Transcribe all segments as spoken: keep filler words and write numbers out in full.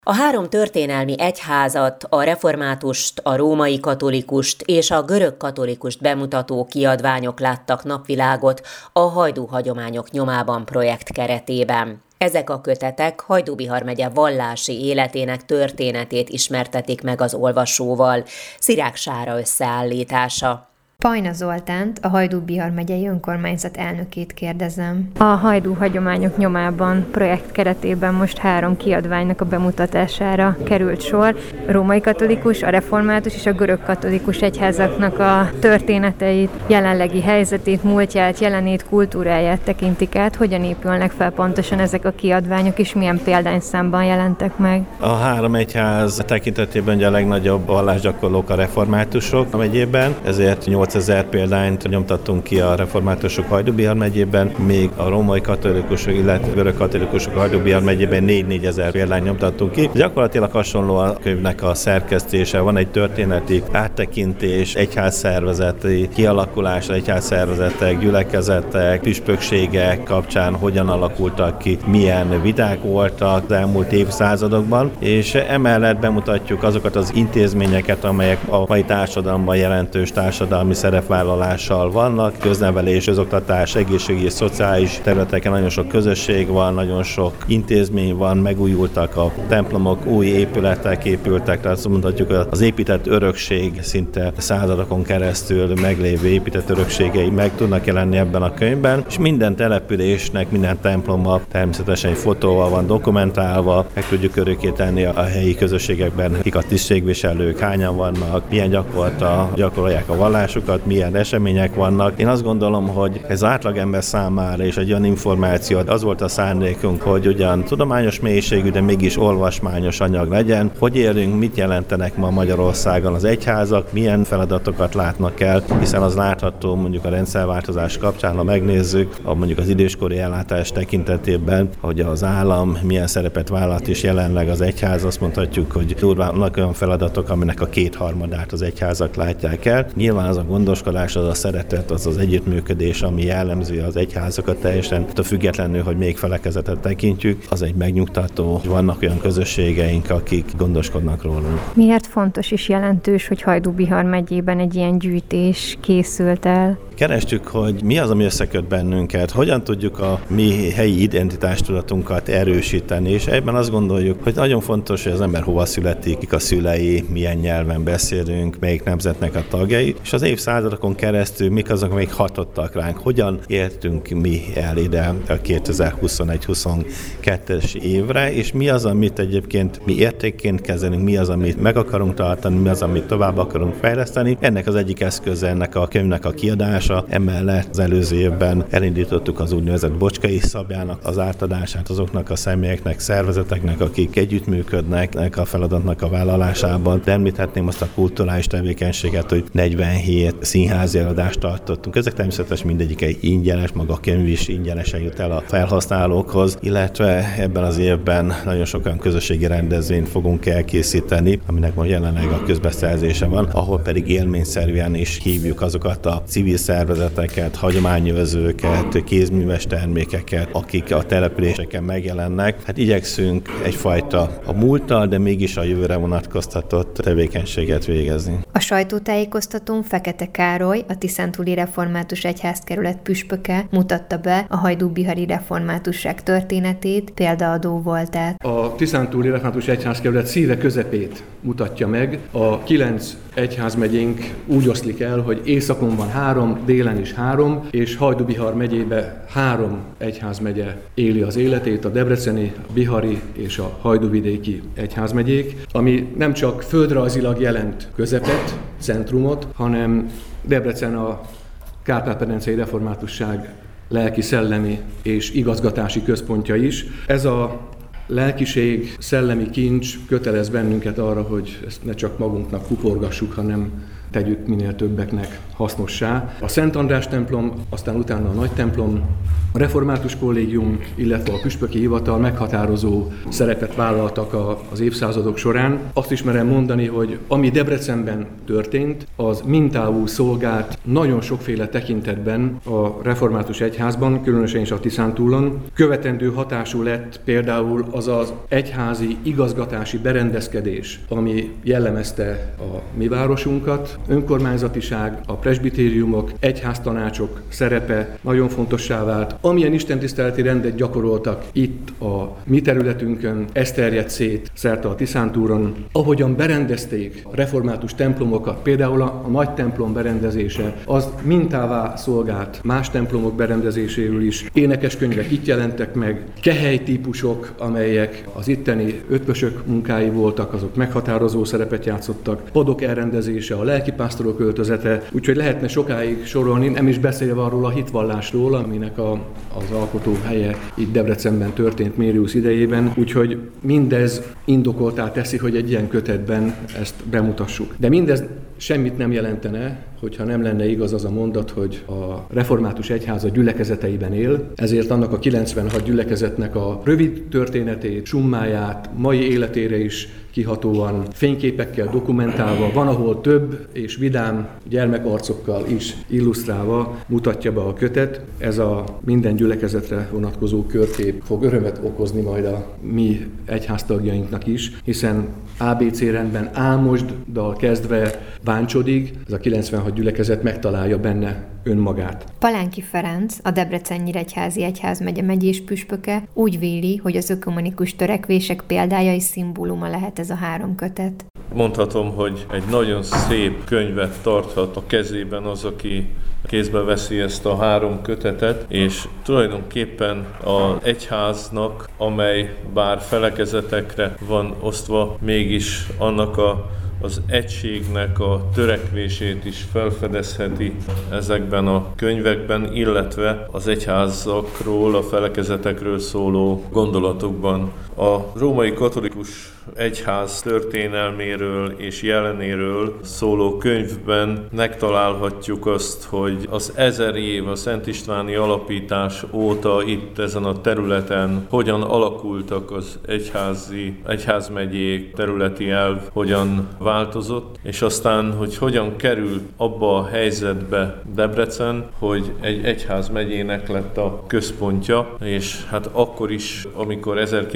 A három történelmi egyházat, a reformátust, a római katolikust és a görög katolikust bemutató kiadványok láttak napvilágot a Hajdú Hagyományok Nyomában projekt keretében. Ezek a kötetek Hajdú-Bihar megye vallási életének történetét ismertetik meg az olvasóval. Szirák Sára összeállítása. Pajna Zoltánt, a Hajdú-Bihar megyei önkormányzat elnökét kérdezem. A Hajdú Hagyományok Nyomában projekt keretében most három kiadványnak a bemutatására került sor. A római katolikus, a református és a görög katolikus egyházaknak a történeteit, jelenlegi helyzetét, múltját, jelenét, kultúráját tekintik át. Hogyan épülnek fel pontosan ezek a kiadványok, és milyen példányszámban jelentek meg? A három egyház tekintetében ugye a legnagyobb vallásgyakorlók a reformátusok a megyében, ezért nyolcezer példányt nyomtattunk ki a reformátusok Hajdú-Bihar megyében, még a római katolikusok, illetve görög katolikusok Hajdú-Bihar megyében négy-négyezer példányt nyomtattunk ki. Gyakorlatilag hasonló a könyvnek a szerkesztése, van egy történeti áttekintés, egyházszervezeti kialakulás, egyházszervezetek, gyülekezetek, püspökségek kapcsán hogyan alakultak ki, milyen viták voltak az elmúlt évszázadokban, és emellett bemutatjuk azokat az intézményeket, amelyek a mai társadalomban jelentős társadalmi szerepvállalással vannak, köznevelés, közoktatás, egészségügyi és szociális területeken nagyon sok közösség van, nagyon sok intézmény van, megújultak a templomok, új épületek épültek, tehát azt mondhatjuk, az épített örökség szinte századokon keresztül meglévő épített örökségei meg tudnak jelenni ebben a könyvben, és minden településnek, minden temploma természetesen egy fotóval van dokumentálva, meg tudjuk örökké tenni a helyi közösségekben, kik a tisztségviselők, hányan vannak, milyen gyakorta gyakorolják a vallásukat, milyen események vannak. Én azt gondolom, hogy ez átlagember számára és egy olyan információ, az volt a szándékunk, hogy ugyan tudományos mélységű, de mégis olvasmányos anyag legyen. Hogy élünk, mit jelentenek ma Magyarországon az egyházak, milyen feladatokat látnak el, hiszen az látható mondjuk a rendszerváltozás kapcsán, ha megnézzük, a mondjuk az időskori ellátás tekintetében, hogy az állam milyen szerepet vállalt és jelenleg az egyház, azt mondhatjuk, hogy durván vannak olyan feladatok, aminek a kétharmadát az egyházak látják el. Nyilván az a gondoskodás, az a szeretet, az az együttműködés, ami jellemzi az egyházakat teljesen, a függetlenül, hogy még felekezetet tekintjük, az egy megnyugtató, hogy vannak olyan közösségeink, akik gondoskodnak rólunk. Miért fontos és jelentős, hogy Hajdú-Bihar megyében egy ilyen gyűjtés készült el? Kerestük, hogy mi az, ami összeköt bennünket, hogyan tudjuk a mi helyi identitástudatunkat erősíteni, és ebben azt gondoljuk, hogy nagyon fontos, hogy az ember hova születik, kik a szülei, milyen nyelven beszélünk, melyik nemzetnek a tagjai, és az évszázadokon keresztül mik azok, amik hatottak ránk, hogyan éltünk mi el ide a kétezer-huszonegy-huszonkettes évre, és mi az, amit egyébként mi értékként kezelünk, mi az, amit meg akarunk tartani, mi az, amit tovább akarunk fejleszteni. Ennek az egyik eszköze ennek a könyvnek a kiadása. Emellett az előző évben elindítottuk az úgynevezett Bocskai szabjának az átadását azoknak a személyeknek, szervezeteknek, akik együttműködnek a feladatnak a vállalásában. De említhetném azt a kulturális tevékenységet, hogy negyvenhét színházi előadást tartottunk. Ezek természetesen mindegyik egy ingyenes, maga a könyv is ingyenesen jut el a felhasználókhoz, illetve ebben az évben nagyon sok olyan közösségi rendezvényt fogunk elkészíteni, aminek most jelenleg a közbeszerzése van, ahol pedig élményszerűen is hívjuk azokat a civil szervezeteket, hagyományőrzőket, kézműves termékeket, akik a településeken megjelennek. Hát igyekszünk egyfajta a múlttal, de mégis a jövőre vonatkoztatott tevékenységet végezni. A sajtótájékoztatón Fekete Károly, a Tiszántúli Református Egyházkerület püspöke mutatta be a hajdú-bihari reformátusság történetét, példaadó voltát. A Tiszántúli Református Egyházkerület szíve közepét mutatja meg. A kilenc egyházmegyénk úgy oszlik el, hogy északon van három, délen is három, és Hajdú-Bihar megyébe három egyházmegye éli az életét, a debreceni, a bihari és a hajdúvidéki egyházmegyék, ami nem csak földrajzilag jelent közepet, centrumot, hanem Debrecen a Kárpát-medencei reformátusság lelki, szellemi és igazgatási központja is. Ez a lelkiség, szellemi kincs kötelez bennünket arra, hogy ezt ne csak magunknak kuporgassuk, hanem tegyük minél többeknek hasznossá. A Szent András templom, aztán utána a nagy templom, a református kollégium, illetve a püspöki hivatal meghatározó szerepet vállaltak az évszázadok során. Azt is merem mondani, hogy ami Debrecenben történt, az mintául szolgált nagyon sokféle tekintetben a református egyházban, különösen is a Tiszántúlon. Követendő hatású lett például az az egyházi igazgatási berendezkedés, ami jellemezte a mi városunkat. Önkormányzatiság, a presbitériumok, egyháztanácsok szerepe nagyon fontossá vált. Amilyen istentiszteleti rendet gyakoroltak itt a mi területünkön, ez terjedt szét szerte a Tiszántúron. Ahogyan berendezték a református templomokat, például a, a nagy templom berendezése, az mintává szolgált más templomok berendezéséről is. Énekeskönyvek itt jelentek meg, kehelytípusok, amelyek az itteni ötvösök munkái voltak, azok meghatározó szerepet játszottak, padok elrendezése, a lelkipásztorok öltözete, úgyhogy lehetne sokáig sorolni, nem is beszélve arról a hitvallásról, aminek a, az alkotó helye itt Debrecenben történt Mériusz idejében, úgyhogy mindez indokoltá teszi, hogy egy ilyen kötetben ezt bemutassuk. De mindez semmit nem jelentene, hogyha nem lenne igaz az a mondat, hogy a református egyház a gyülekezeteiben él, ezért annak a kilencvenhat gyülekezetnek a rövid történetét, summáját, mai életére is kihatóan, fényképekkel dokumentálva, van, ahol több és vidám gyermekarcokkal is illusztrálva mutatja be a kötet. Ez a minden gyülekezetre vonatkozó körkép fog örömet okozni majd a mi egyháztagjainknak is, hiszen á bé cé rendben Álmosddal kezdve Báncsodig, ez a kilencvenhat gyülekezet megtalálja benne önmagát. Palánki Ferenc, a Debrecen-Nyíregyházi Egyházmegye megyés püspöke úgy véli, hogy az ökumenikus törekvések példája és szimbóluma lehet ez a három kötet. Mondhatom, hogy egy nagyon szép könyvet tarthat a kezében az, aki kézbe veszi ezt a három kötetet, és tulajdonképpen az egyháznak, amely bár felekezetekre van osztva, mégis annak a az egységnek a törekvését is felfedezheti ezekben a könyvekben, illetve az egyházakról, a felekezetekről szóló gondolatokban. A római katolikus egyház történelméről és jelenéről szóló könyvben megtalálhatjuk azt, hogy az ezer év a Szent Istváni alapítás óta itt ezen a területen hogyan alakultak az egyházi, egyházmegyék, területi elv, hogyan változott, és aztán, hogy hogyan kerül abba a helyzetbe Debrecen, hogy egy egyházmegyének lett a központja, és hát akkor is, amikor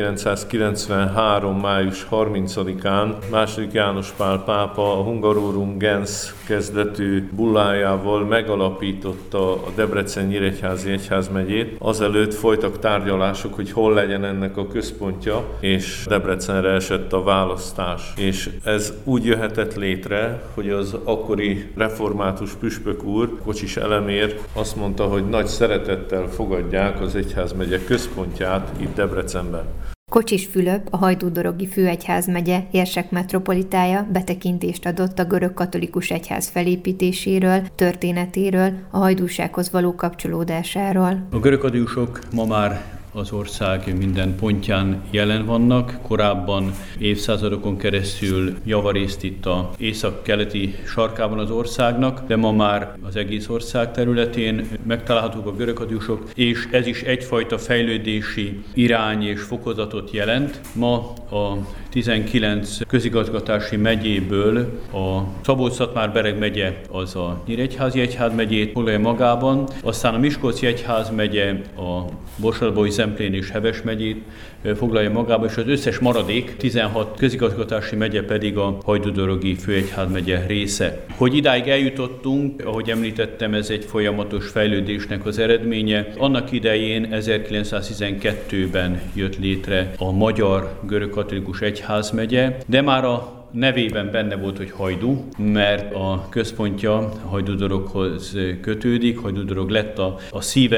ezerkilencszázkilencvenhárom. május harmincadikán második János Pál pápa a Hungarorum Gens kezdetű bullájával megalapította a Debrecen-Nyíregyházi Egyházmegyét. Azelőtt folytak tárgyalások, hogy hol legyen ennek a központja, és Debrecenre esett a választás. És ez úgy jöhetett létre, hogy az akkori református püspök úr, Kocsis Elemér azt mondta, hogy nagy szeretettel fogadják az egyházmegye központját itt Debrecenben. Kocsis Fülöp, a Hajdúdorogi Főegyházmegye érsek metropolitája betekintést adott a görög katolikus egyház felépítéséről, történetéről, a hajdúsághoz való kapcsolódásáról. A görög katolikusok ma már az ország minden pontján jelen vannak. Korábban évszázadokon keresztül javarészt itt az észak-keleti sarkában az országnak, de ma már az egész ország területén megtalálhatók a görög katolikusok, és ez is egyfajta fejlődési irány és fokozatot jelent. Ma a tizenkilenc közigazgatási megyéből a Szabolcs-Szatmár-Bereg megye az a Nyíregyházi Egyházmegyét foglalja magában, aztán a Miskolci Egyházmegye a Borsalbói, Zemplén és Heves megyét foglalja magába, és az összes maradék tizenhat közigazgatási megye pedig a Hajdúdorogi Főegyházmegye része. Hogy idáig eljutottunk, ahogy említettem, ez egy folyamatos fejlődésnek az eredménye. Annak idején ezerkilencszáztizenkettőben jött létre a Magyar Görögkatolikus Egyházmegye, de már a nevében benne volt, hogy Hajdú, mert a központja Hajdúdoroghoz kötődik, Hajdúdorog lett a, a szíve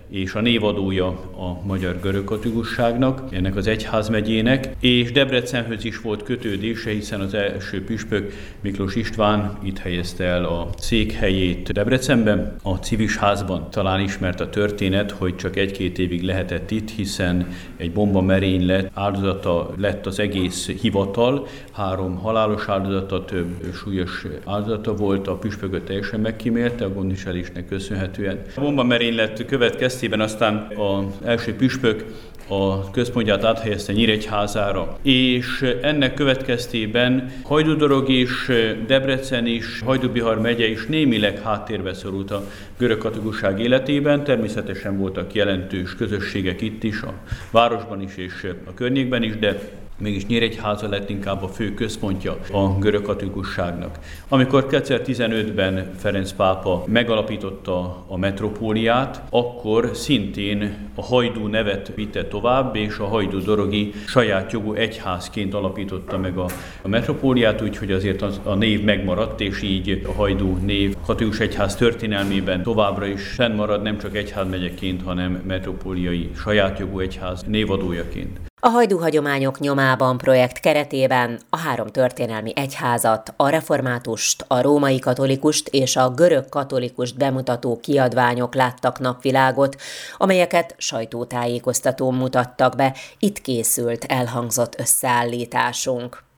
és a névadója a magyar görögkatolikusságnak, ennek az egyházmegyének, és Debrecenhöz is volt kötődése, hiszen az első püspök Miklós István itt helyezte el a székhelyét Debrecenben, a Civisházban. Talán ismert a történet, hogy csak egy-két évig lehetett itt, hiszen egy bomba merénylet áldozata lett az egész hivatal, három halálos áldozata, több súlyos áldozata volt, a püspököt teljesen megkímélte a gondviselésnek köszönhetően. A bomba merénylet következtében aztán az első püspök a központját áthelyezte Nyíregyházára, és ennek következtében Hajdúdorog és Debrecen is, Hajdú-Bihar megye is némileg háttérbe szorult a görögkatolikusság életében. Természetesen voltak jelentős közösségek itt is, a városban is és a környékben is, de mégis Nyíregyháza lett inkább a fő központja a görögkatolikusságnak. Amikor kétezer-tizenötben Ferenc pápa megalapította a metropóliát, akkor szintén a Hajdú nevet vitte tovább, és a hajdúdorogi saját jogú egyházként alapította meg a, a metropóliát, úgyhogy azért az, a név megmaradt, és így a Hajdú név katolikus egyház történelmében továbbra is fennmarad, nem csak egyházmegyeként, hanem metropóliai saját jogú egyház névadójaként. A Hajdú hagyományok nyomában projekt keretében a három történelmi egyházat, a reformátust, a római katolikust és a görög katolikust bemutató kiadványok láttak napvilágot, amelyeket sajtótájékoztatón mutattak be, itt készült elhangzott összeállításunk.